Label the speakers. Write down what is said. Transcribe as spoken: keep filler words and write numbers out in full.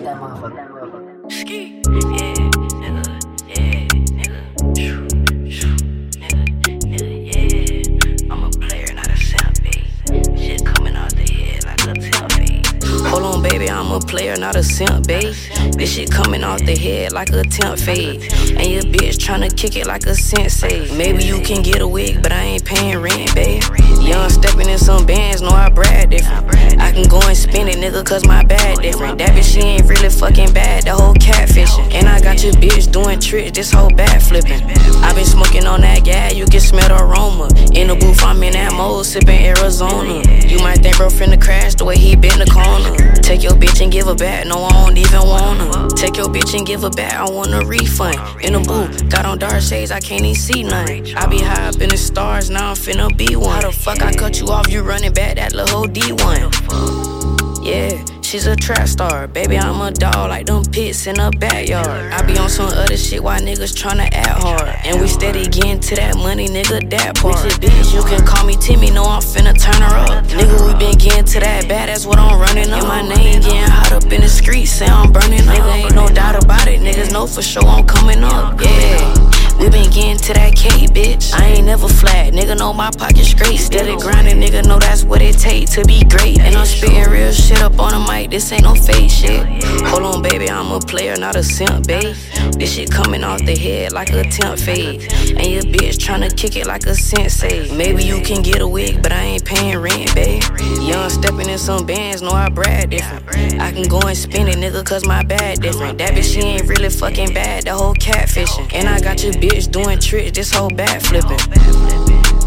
Speaker 1: that motherfucker.
Speaker 2: Ski, yeah, nigga, yeah, nigga, shoo, shoo, nigga, nigga, yeah. I'm a player, not a simp, babe. Shit coming out the head like a temp, babe. Hold on, baby, I'm a player, not a simp, babe. This shit coming off the head like a temp fade. And your bitch tryna kick it like a sensei. Maybe you can get a wig, but I ain't paying rent, babe. Young stepping in some bands, know I brag different. I can go and spend it, nigga, cause my bag different. That bitch, she ain't really fucking bad, the whole catfishing. And I got your bitch doing tricks, this whole bad flipping. I been smoking on that gas, you can smell the aroma. In the booth, I'm in that mode, sipping Arizona. You might think bro finna crash the way he been the corner. Take your bitch and give her back, no, I don't even wanna. Take your bitch and give her back, I want a refund. In the booth, got on dark shades, I can't even see nothing. I be high up in the stars, now I'm finna be one. How the fuck I cut you off, you running back that little whole D one. Yeah, she's a trap star. Baby, I'm a dog like them pits in the backyard. I be on some other shit while niggas tryna act hard. And we steady getting to that money, nigga, that part. Bitch, you can call me Timmy, know I'm finna turn her up. Nigga, we been getting to that bad, that's what I'm running up. And my name getting hot up in the streets, say I'm burning up. Nigga, ain't no doubt about it, niggas know for sure I'm coming up, yeah. We been getting to that K, bitch. I ain't never flat, nigga know my pocket straight. Steady grinding, nigga know that's what it take to be great. And I'm spitting real shit up on the mic, this ain't no fake shit. Hold on, baby, I'm a player, not a simp, babe. This shit coming off the head like a temp fade. And your bitch tryna kick it like a sensei. Maybe you can get a wig, but I ain't paying rent, babe. Young stepping in some bands, know I brag different. I can go and spend it, nigga, cause my bag different. That bitch, she ain't really fucking bad, the whole catfishing. And I got your bitch doing tricks, this whole bad flipping.